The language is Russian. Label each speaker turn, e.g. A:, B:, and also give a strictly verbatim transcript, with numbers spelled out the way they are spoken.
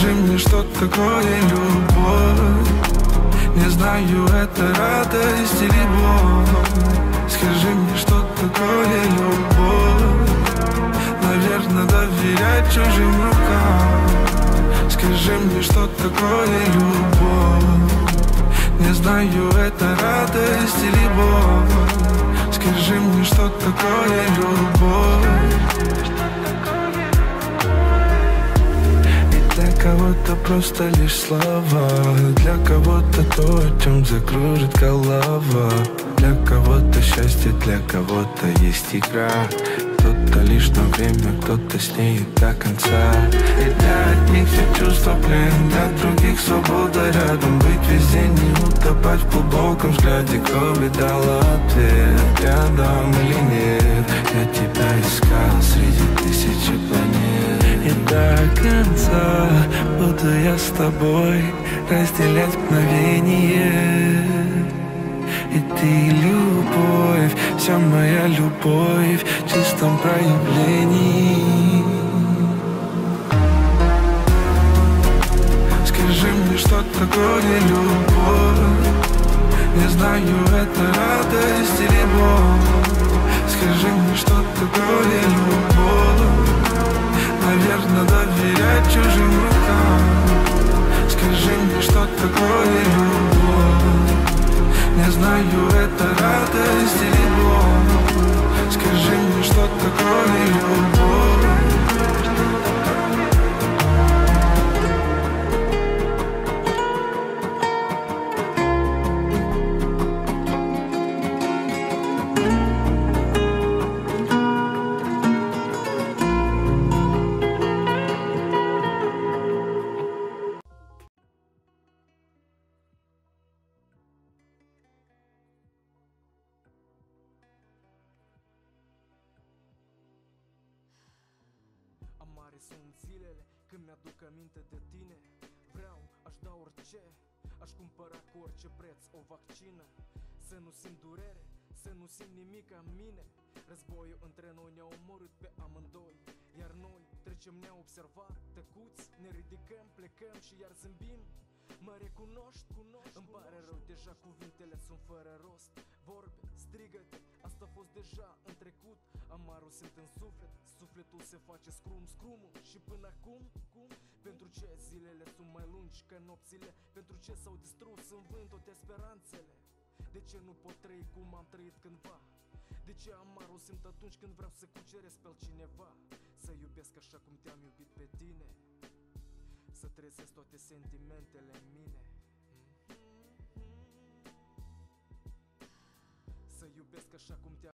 A: Скажи мне, что такое любовь. Не знаю, это радость или боль. Скажи мне, что такое любовь. Наверное, доверять чужим рукам. Скажи мне, что такое любовь. Не знаю, это радость или боль. Скажи мне, что такое любовь. И для кого-то просто лишь слова, для кого-то то, о чем закружит голова. Для кого-то счастье, для кого-то есть игра. Кто-то лишь на время, кто-то с ней до конца. И для одних все чувства плен, для других свобода рядом. Быть везде, не утопать в глубоком взгляде. Кто бы дал ответ, рядом или нет. Я тебя искал среди тысячи планет. И до конца буду я с тобой разделять мгновение. И ты любовь, вся моя любовь в чистом проявлении. Скажи мне, что такое любовь. Не знаю, это радость или боль. Скажи мне, что такое любовь. Наверное, доверять чужим рукам. Скажи мне, что такое любовь. Не знаю, это радость или боль. Скажи мне, что такое любовь.
B: Amare sunt zilele când mi-aduc aminte de tine. Vreau, aș da orice, aș cumpăra cu orice preț o vaccină. Să nu simt durere, să nu simt nimic în mine. Războiul între noi ne-a omorât pe amândoi. Iar noi trecem neobservat, tăcuți, ne ridicăm, plecăm și iar zâmbim. Mă recunoști, cunoști, îmi pare rău, deja cuvintele sunt fără rost. Vorbe, strigăte, asta a fost deja în trecut. Amarul simt în suflet, sufletul se face scrum, scrumul. Și până acum, cum? Pentru ce zilele sunt mai lungi ca nopțile? Pentru ce s-au distrus în vânt toate speranțele? De ce nu pot trăi cum am trăit cândva? De ce amarul simt atunci când vreau să cuceresc pe altcineva? Să iubesc așa cum te-am iubit pe tine, să trezesc toate sentimentele în mine. Să iubesc așa cum te-am